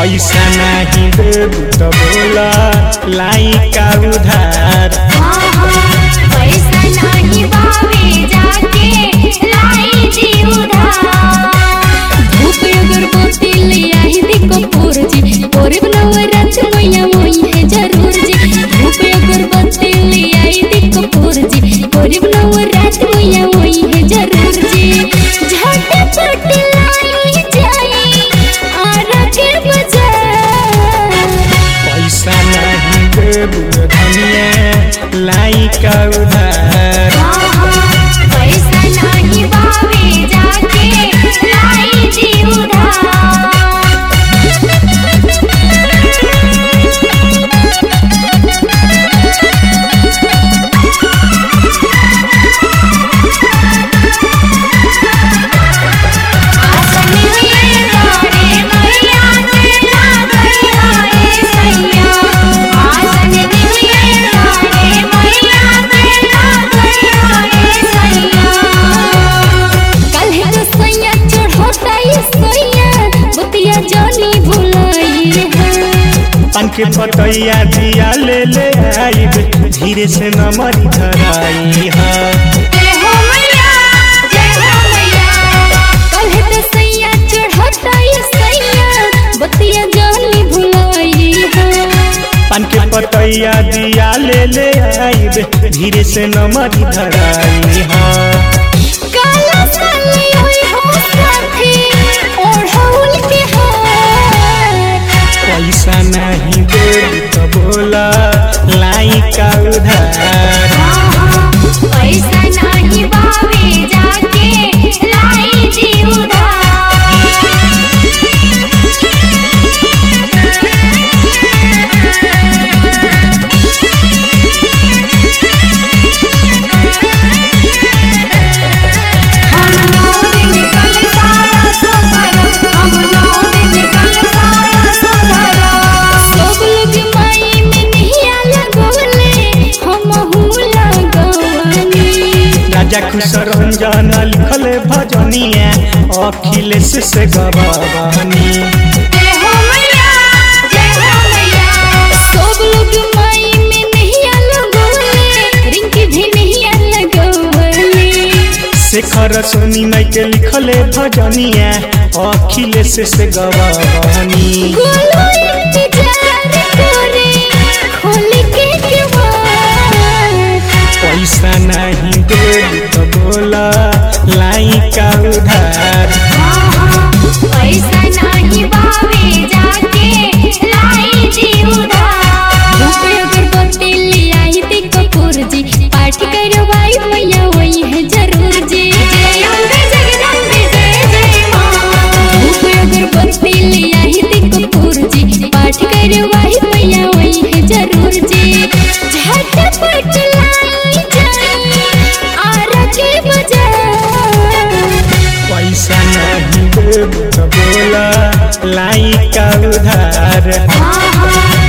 पैसा नहीं देबू तो बोला लाई का उधार। पैसा नहीं बाबे जाके लाई दी उधार। धूप अगरबत्ती ले आई दी कपूर जी, और नवरात मैया वही है जरूर जी। धूप अगरबत्ती ले आई दी कपूर जी, और नवरात मैया वही है जरूर जी। झटपट लाई जाई आरा के बाजार। पैसा नहीं देबू धनिया लाई का उधार। पैसा नहीं बाबे जाके लाई दी उधार। पान के पतैया दिया ले आईब, धीरे से नमरी धराई पान के पतैया दिया ले आईब, धीरे से नमरी धराई पैसा नहीं देबू तो बोला लाई का उधार। पैसा नहीं बाबे जाके लाई दी राजा खुश रंजन लिखले भजनिया, अखिलेश से गवानी। सब लोग माई में नहीं लगोले, रिंकी भी नहीं लगोले। शेखर सोनी माई के लिखले भजनिया, अखिलेश से गवानी। पैसा नहीं देबू तो बोला लाई का उधार। पैसा नहीं बाबे जाके लाई दी उधार। धूप अगरबत्ती ले आई दी कपूर जी, पाठ करवाई मैया वही है जरूर जी। जय अम्बे जगदम्बे जय जय माँ। धूप अगरबत्ती ले आई दी कपूर जी, पाठ करवाई मैया वही है जरूर जी। झटपट लाई जाई आरा के बाजार। पैसा नहीं देबू तो बोला लाई का उधार।